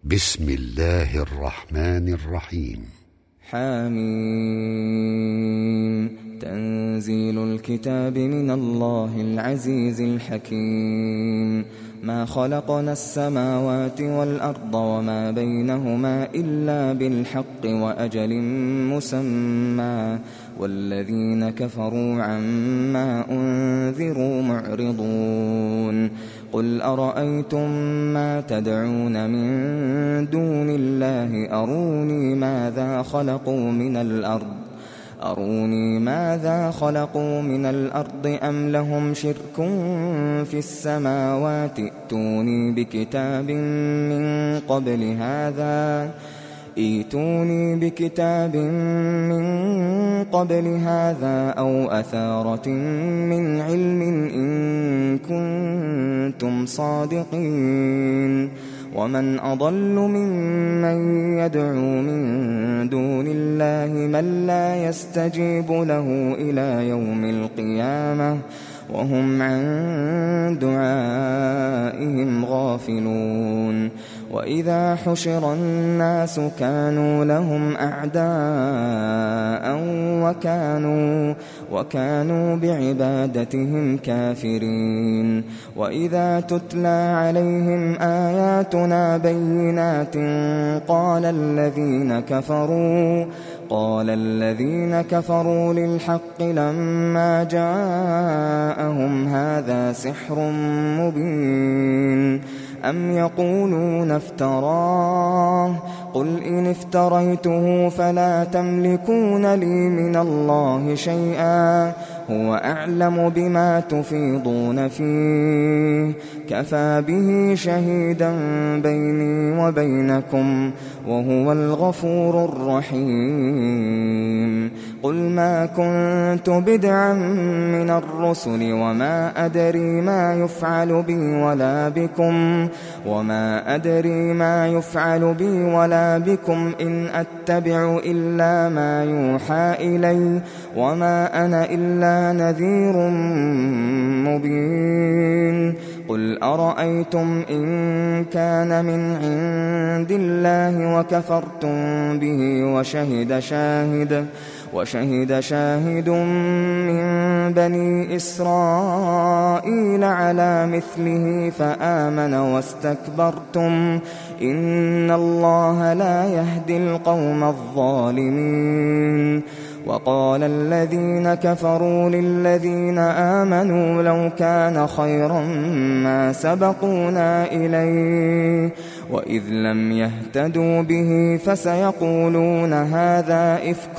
بسم الله الرحمن الرحيم. حميم. تنزيل الكتاب من الله العزيز الحكيم. ما خلقنا السماوات والأرض وما بينهما إلا بالحق وأجل مسمى والذين كفروا عما أنذروا معرضون. قل أرأيتم ما تدعون من دون الله أروني ماذا خلقوا من الأرض أم لهم شرك في السماوات ائتوني بكتاب من قبل هذا أو أثارة من علم إن كنتم صادقين. ومن أضل ممن يدعو من دون الله من لا يستجيب له إلى يوم القيامة وهم عن دعائهم غافلون. وإذا حشر الناس كانوا لهم أعداء وكانوا بعبادتهم كافرين. وإذا تتلى عليهم آياتنا بينات قال الذين كفروا للحق لما جاءهم هذا سحر مبين. أم يقولون افتراه قل إن افتريته فلا تملكون لي من الله شيئا هو أعلم بما تفيضون فيه كفى به شهيدا بيني وبينكم وهو الغفور الرحيم. قل ما كنت بدعا من الرسل وما أدري ما يفعل بي ولا بكم إن أتبع إلا ما يوحى إلي وما أنا إلا نذير مبين. قل أرأيتم إن كان من عند الله وكفرتم به وشهد شاهد من بني إسرائيل على مثله فآمن واستكبرتم إن الله لا يهدي القوم الظالمين. وقال الذين كفروا للذين آمنوا لو كان خيرا ما سبقونا إليه وإذ لم يهتدوا به فسيقولون هذا إفك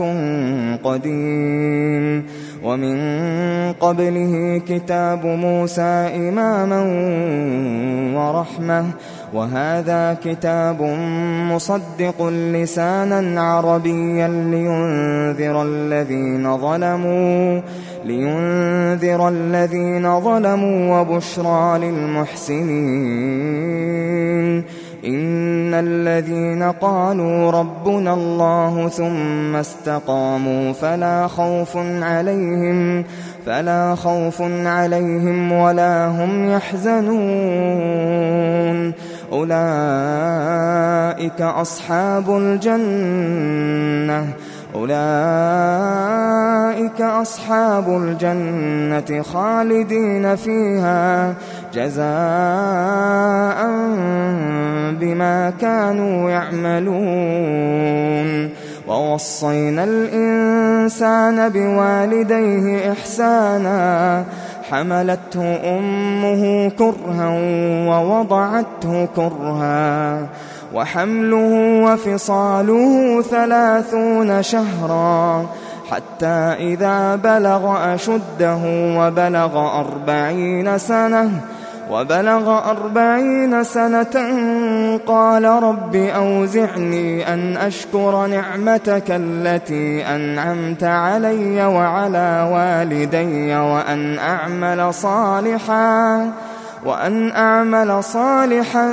قديم. ومن قبله كتاب موسى إماما ورحمة وهذا كتاب مصدق لسانا عربيا لينذر الذين ظلموا وبشرى للمحسنين. إن الذين قالوا ربنا الله ثم استقاموا فلا خوف عليهم ولا هم يحزنون. أولئك أصحاب الجنة خالدين فيها جزاء بما كانوا يعملون. ووصينا الإنسان بوالديه إحسانا حملته أمه كرها ووضعته كرها وحمله وفصاله 30 شهرا حتى إذا بلغ أشده وبلغ 40 سنة قال رب أوزعني أن أشكر نعمتك التي أنعمت علي وعلى والدي وأن أعمل صالحا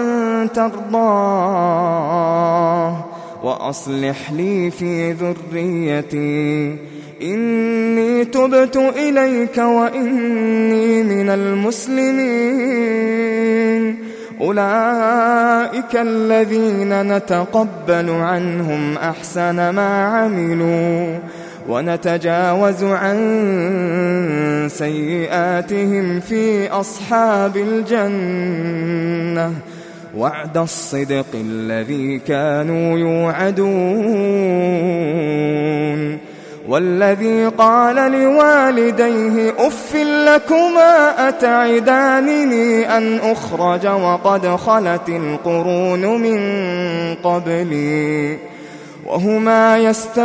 ترضاه وأصلح لي في ذريتي إني تبت إليك وإني من المسلمين. أولئك الذين نتقبل عنهم أحسن ما عملوا ونتجاوز عن سيئاتهم في أصحاب الجنة وعد الصدق الذي كانوا يوعدون والذي قال لوالديه أف لكما أتعدانني أن أخرج وقد خلت القرون من قبلي وهما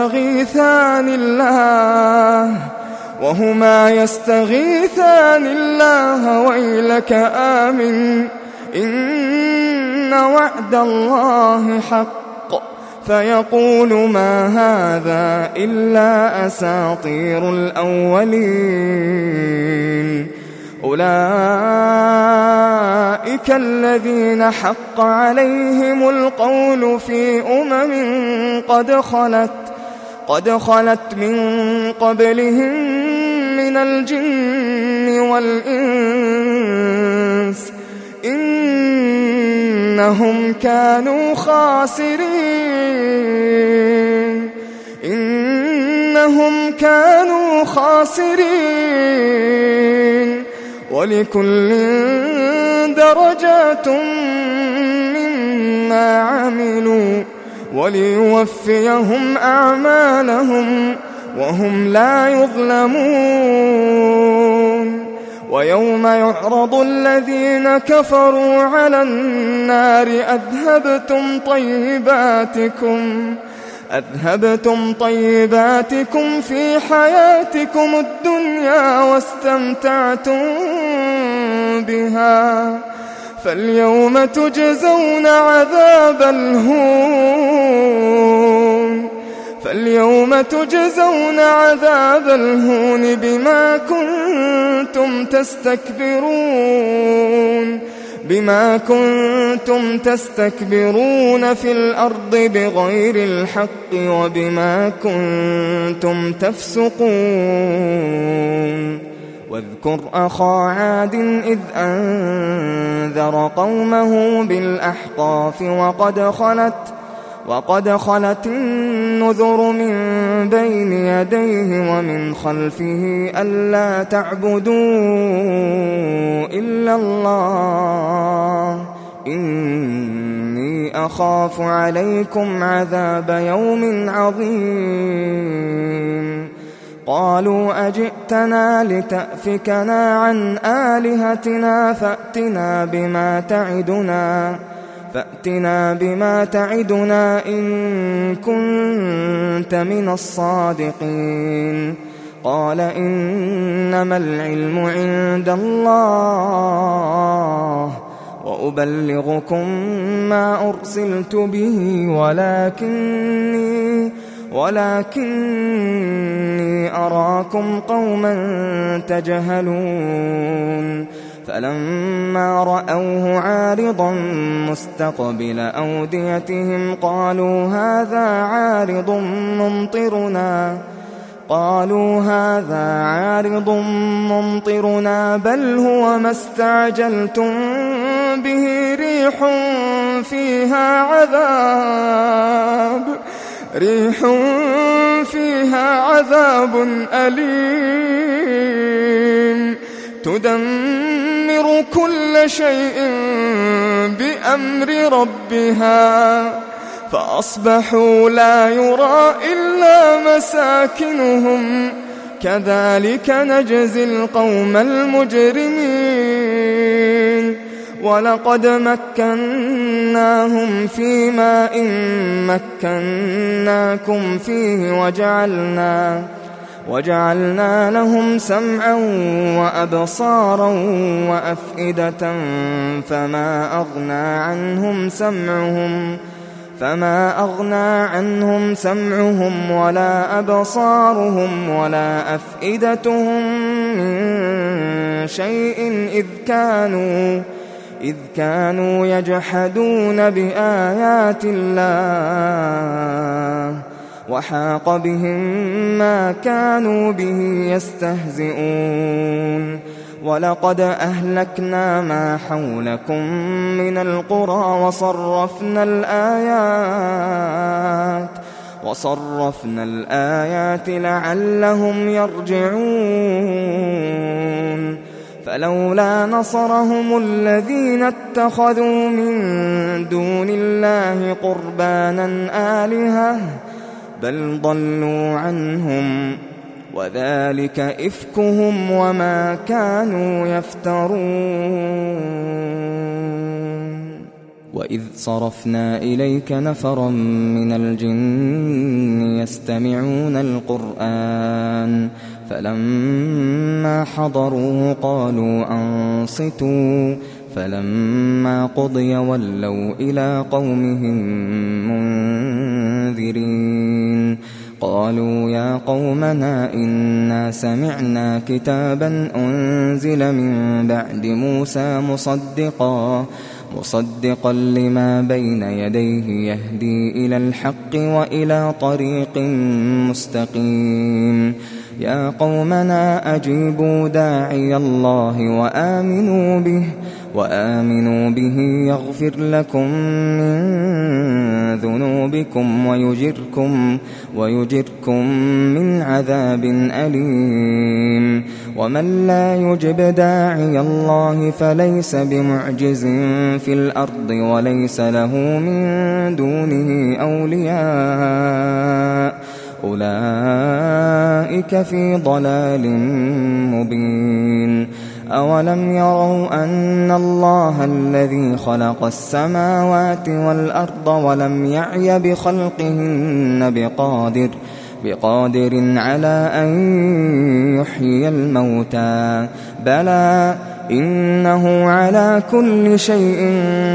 يستغيثان الله ويلك آمن إن وعد الله حق فيقول ما هذا إلا أساطير الأولين أولئك الذين حق عليهم القول في قد خلت من قبلهم من الجن والإنس إنهم كانوا خاسرين ولكل درجات مما عملوا وليوفيهم أعمالهم وهم لا يظلمون ويوم يعرض الذين كفروا على النار أذهبتم طيباتكم في حياتكم الدنيا واستمتعتم بها فاليوم تجزون عذاب الهون بما كنتم تستكبرون في الأرض بغير الحق وبما كنتم تفسقون واذكر أخا عاد إذ أنذر قومه بالأحقاف وقد خلت النذر من بين يديه ومن خلفه ألا تعبدوا إلا الله إني أخاف عليكم عذاب يوم عظيم قالوا أجئتنا لتأفكنا عن آلهتنا فأتنا بما تعدنا إن كنت من الصادقين قال إنما العلم عند الله وأبلغكم ما أرسلت به ولكني أراكم قوما تجهلون فلما رأوه عارضا مستقبل أوديتهم قالوا هذا عارض ممطرنا بل هو ما استعجلتم به ريح فيها عذاب أليم تدمر كل شيء بأمر ربها فأصبحوا لا يرى إلا مساكنهم كذلك نجزي القوم المجرمين ولقد مكناهم في ماء مكناكم فيه وجعلنا لهم سمعا وأبصارا وأفئدة فما أغنى عنهم سمعهم ولا أبصارهم ولا أفئدتهم من شيء إذ كانوا يجحدون بآيات الله وحاق بهم ما كانوا به يستهزئون ولقد أهلكنا ما حولكم من القرى وصرفنا الآيات لعلهم يرجعون فلولا نصرهم الذين اتخذوا من دون الله قربانا آلهة بل ضلوا عنهم وذلك إفكهم وما كانوا يفترون. وإذ صرفنا إليك نفرا من الجن يستمعون القرآن فلما حضروه قالوا أنصتوا فلما قضي ولوا إلى قومهم منذرين قالوا يا قومنا إنا سمعنا كتابا أنزل من بعد موسى مصدقا لما بين يديه يهدي إلى الحق وإلى طريق مستقيم يا قومنا أجيبوا داعي الله وآمنوا به يغفر لكم من ذنوبكم ويجركم من عذاب أليم. ومن لا يجب داعي الله فليس بمعجز في الأرض وليس له من دونه أولياء أولئك في ضلال مبين. أولم يروا أن الله الذي خلق السماوات والأرض ولم يعي بخلقهن بقادر على أن يحيي الموتى بلى إنه على كل شيء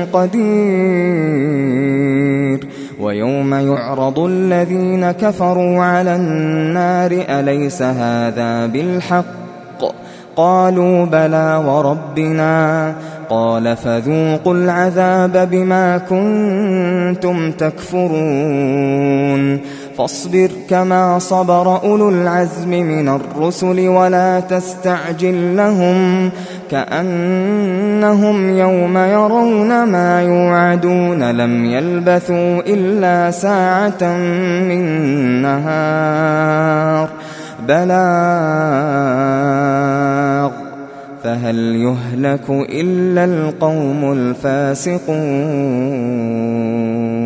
قدير. ويوم يعرض الذين كفروا على النار أليس هذا بالحق قالوا بلى وربنا قال فذوقوا العذاب بما كنتم تكفرون. فاصبر كما صبر أولو العزم من الرسل ولا تستعجل لهم كأنهم يوم يرون ما يوعدون لم يلبثوا إلا ساعة من نهار بلاغ فهل يهلك إلا القوم الفاسقون.